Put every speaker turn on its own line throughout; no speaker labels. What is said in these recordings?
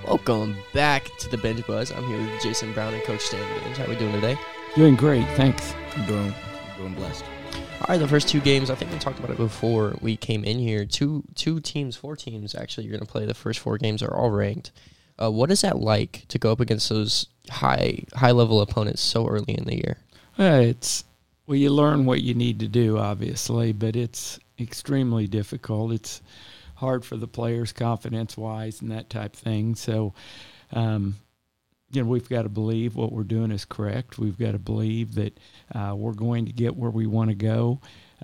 Welcome back to the Bench Buzz. I'm here with Jason Brown and Coach Stan Gaines. How are we doing today?
Doing great, thanks.
I'm doing blessed.
All right, the first two games, I think we talked about it before we came in here. Four teams actually you're going to play. The first four games are all ranked. What is that like to go up against those high-level opponents so early in the year?
You learn what you need to do, obviously, but it's extremely difficult. It's hard for the players confidence-wise and that type of thing. So, we've got to believe what we're doing is correct. We've got to believe that we're going to get where we want to go.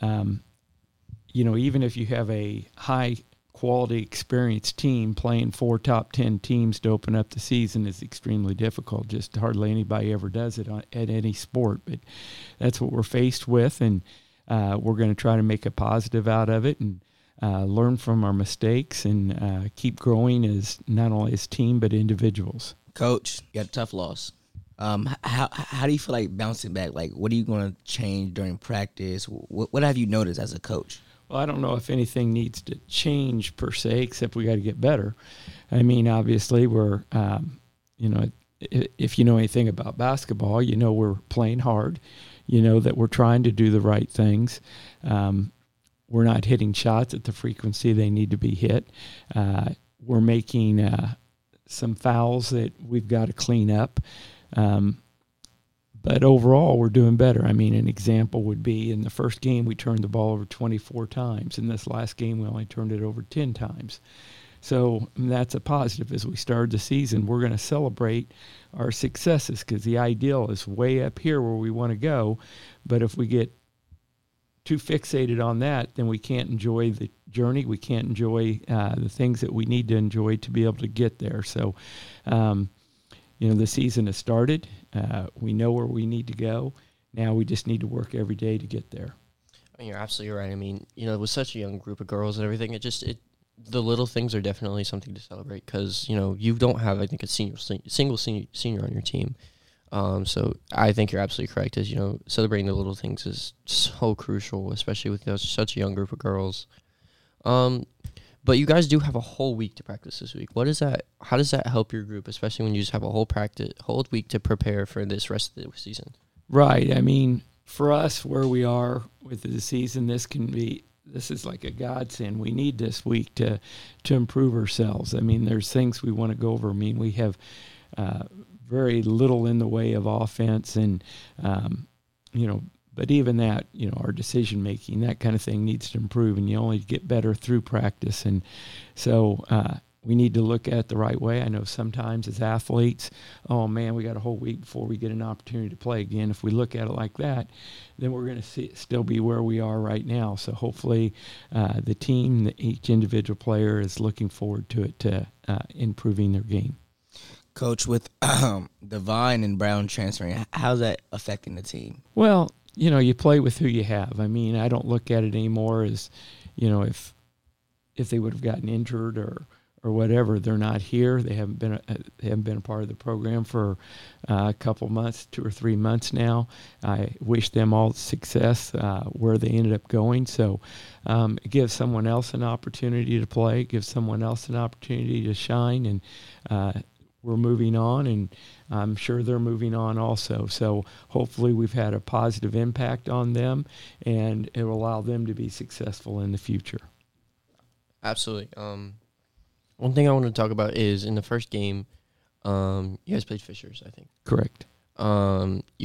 Even if you have a high-quality, experienced team, playing 4 top 10 teams to open up the season is extremely difficult. Just hardly anybody ever does it at any sport. But that's what we're faced with, and we're going to try to make a positive out of it and learn from our mistakes and keep growing as not only as team but individuals.
Coach, you got a tough loss. How do you feel like bouncing back? Like, what are you going to change during practice? What have you noticed as a coach?
Well, I don't know if anything needs to change per se, except we got to get better. I mean, obviously, we're, if you know anything about basketball, you know we're playing hard. You know that we're trying to do the right things. We're not hitting shots at the frequency they need to be hit. We're making some fouls that we've got to clean up. But overall, we're doing better. I mean, an example would be in the first game, we turned the ball over 24 times. In this last game, we only turned it over 10 times. So that's a positive. As we start the season, we're going to celebrate our successes because the ideal is way up here where we want to go. But if we get too fixated on that, then we can't enjoy the journey. We can't enjoy the things that we need to enjoy to be able to get there. So, the season has started. We know where we need to go. Now we just need to work every day to get there.
You're absolutely right. I mean, with such a young group of girls and everything, the little things are definitely something to celebrate because, you don't have, I think, a single senior on your team. So I think you're absolutely correct. As celebrating the little things is so crucial, especially with such a young group of girls. But you guys do have a whole week to practice this week. How does that help your group, especially when you just have a whole week to prepare for this rest of the season?
Right. I mean, for us, where we are with the season, this is like a godsend. We need this week to improve ourselves. I mean, there's things we want to go over. I mean, we have very little in the way of offense and, but even that, our decision making, that kind of thing needs to improve, and you only get better through practice. And so we need to look at it the right way. I know sometimes as athletes, oh man, we got a whole week before we get an opportunity to play again. If we look at it like that, then we're going to still be where we are right now. So hopefully the team, each individual player is looking forward to it, to improving their game.
Coach, with Devine and Brown transferring, how's that affecting the team?
Well, you play with who you have. I mean, I don't look at it anymore as, if they would have gotten injured or whatever, they're not here. They haven't been a part of the program for a couple months, 2 or 3 months now. I wish them all success where they ended up going. So it gives someone else an opportunity to play, gives someone else an opportunity to shine, and we're moving on, and I'm sure they're moving on also. So hopefully we've had a positive impact on them, and it will allow them to be successful in the future.
Absolutely. One thing I want to talk about is in the first game, you guys played Fishers, I think.
Correct.
They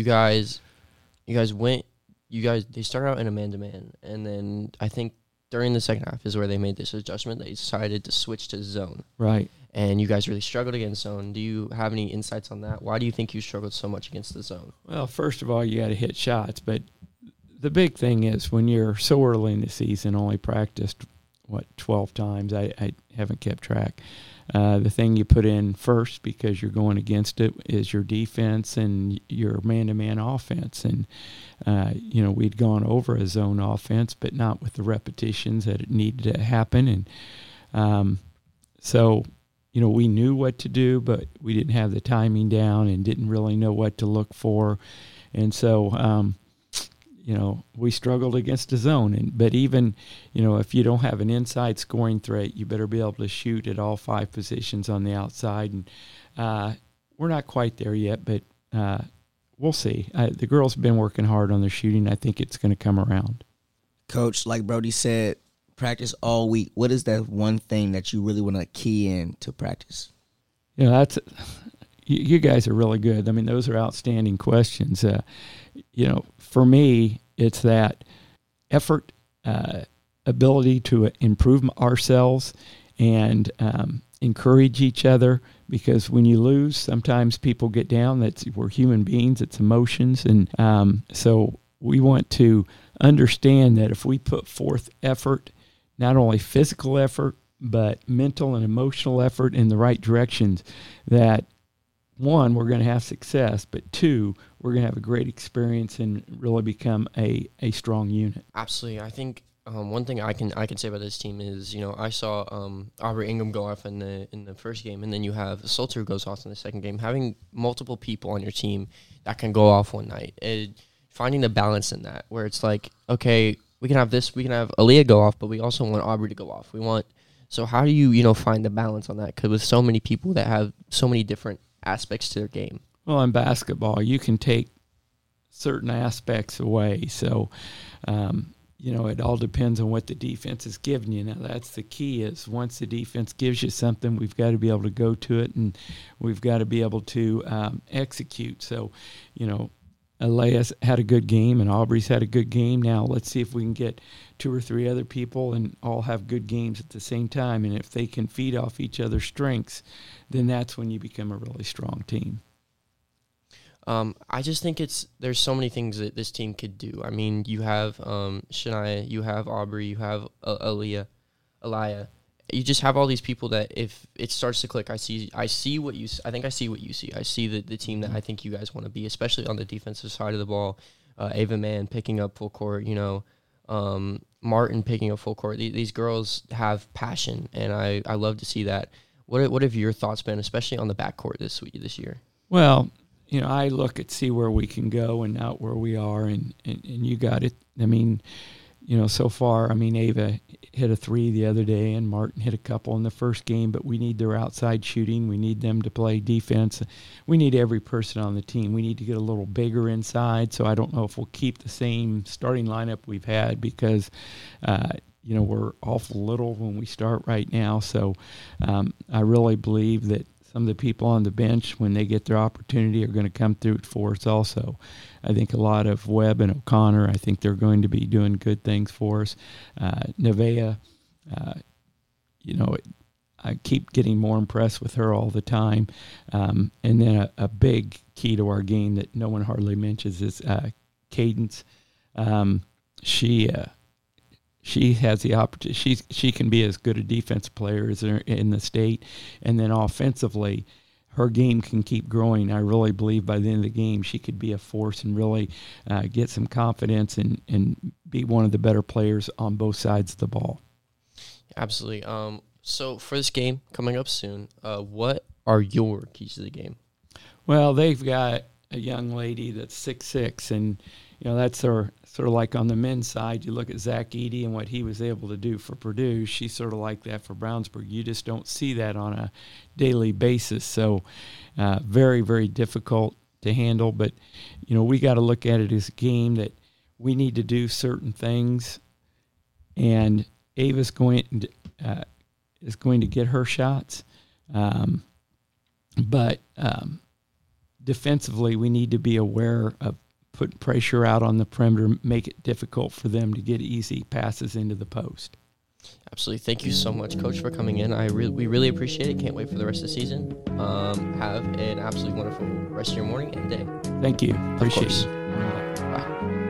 started out in a man-to-man, and then I think during the second half is where they made this adjustment. They decided to switch to zone.
Right.
And you guys really struggled against zone. Do you have any insights on that? Why do you think you struggled so much against the zone?
Well, first of all, you got to hit shots. But the big thing is when you're so early in the season, only practiced, 12 times? I haven't kept track. The thing you put in first, because you're going against it, is your defense and your man-to-man offense. And, we'd gone over a zone offense, but not with the repetitions that it needed to happen. And so we knew what to do, but we didn't have the timing down and didn't really know what to look for. And so, we struggled against the zone. But even, if you don't have an inside scoring threat, you better be able to shoot at all 5 positions on the outside. And we're not quite there yet, but we'll see. The girls have been working hard on their shooting. I think it's going to come around.
Coach, like Brody said, practice all week. What is that one thing that you really want to key in to practice?
That's you guys are really good. I mean, those are outstanding questions. For me, it's that effort, ability to improve ourselves and encourage each other, because when you lose, sometimes people get down. We're human beings. It's emotions. And so we want to understand that if we put forth effort, not only physical effort, but mental and emotional effort in the right directions, that one, we're going to have success, but two, we're going to have a great experience and really become a strong unit.
Absolutely. I think one thing I can say about this team is, I saw Aubrey Ingram go off in the first game, and then you have Salter who goes off in the second game. Having multiple people on your team that can go off one night, finding the balance in that, where it's like, okay, we can have Aaliyah go off, but we also want Aubrey to go off. So how do you, find the balance on that? Because with so many people that have so many different aspects to their game.
Well, in basketball, you can take certain aspects away. So, it all depends on what the defense is giving you. Now, that's the key, is once the defense gives you something, we've got to be able to go to it, and we've got to be able to execute. So, Alea's had a good game and Aubrey's had a good game. Now let's see if we can get 2 or 3 other people and all have good games at the same time. And if they can feed off each other's strengths, then that's when you become a really strong team.
I just think there's so many things that this team could do. I mean, you have Shania, you have Aubrey, you have Aaliyah. You just have all these people that if it starts to click, I see what you see. I see I see the team that I think you guys want to be, especially on the defensive side of the ball. Ava Mann picking up full court, Martin picking up full court. These girls have passion, and I love to see that. What have your thoughts been, especially on the backcourt this year?
Well, I see where we can go and not where we are, and you got it. I mean, so far, Ava hit a 3 the other day, and Martin hit a couple in the first game, but we need their outside shooting. We need them to play defense. We need every person on the team. We need to get a little bigger inside, so I don't know if we'll keep the same starting lineup we've had because, we're awful little when we start right now. So I really believe that some of the people on the bench, when they get their opportunity, are going to come through for us also. I think a lot of Webb and O'Connor, I think they're going to be doing good things for us. Nevaeh, I keep getting more impressed with her all the time. And then a big key to our game that no one hardly mentions is Cadence. She has the opportunity. She can be as good a defensive player as in the state, and then offensively, her game can keep growing. I really believe by the end of the game, she could be a force and really get some confidence and be one of the better players on both sides of the ball.
Absolutely. So for this game coming up soon, what are your keys to the game?
Well, they've got a young lady that's 6'6", and that's sort of like on the men's side. You look at Zach Edey and what he was able to do for Purdue. She's sort of like that for Brownsburg. You just don't see that on a daily basis. So very, very difficult to handle. But, we got to look at it as a game that we need to do certain things. And Ava's is going to get her shots. But defensively, we need to be aware of put pressure out on the perimeter, make it difficult for them to get easy passes into the post.
Absolutely. Thank you so much, Coach, for coming in. We really appreciate it. Can't wait for the rest of the season. Have an absolutely wonderful rest of your morning and day.
Thank you. Appreciate it.
Bye.